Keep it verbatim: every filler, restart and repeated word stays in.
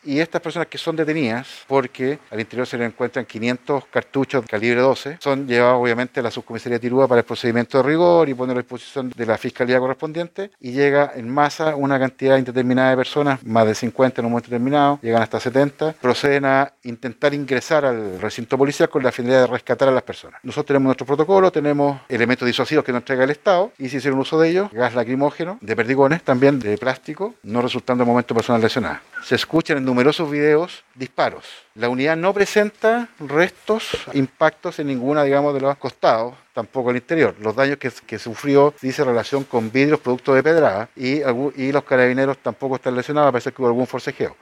y estas personas que son detenidas, porque al interior se le encuentran quinientos cartuchos de calibre doce, son llevados obviamente a la subcomisaría de Tirúa para el procedimiento de rigor y poner a disposición de la fiscalía correspondiente, y llega en masa una cantidad indeterminada de personas, más de cincuenta en un momento determinado, llegan hasta setenta, proceden a intentar ingresar al recinto policial con la finalidad de rescatar a las personas. Nosotros tenemos nuestro protocolo, tenemos elementos disuasivos que nos entrega el Estado, y se hicieron uso de ellos, gas lacrimógeno, de perdigones, también de plástico, no resultando en momento personas lesionadas. Se escuchan en numerosos videos disparos. La unidad no presenta restos, impactos en ninguna, digamos, de los costados, tampoco al interior. Los daños que, que sufrió dice relación con vidrios producto de pedrada, y, y los carabineros tampoco están lesionados, a pesar que hubo algún forcejeo.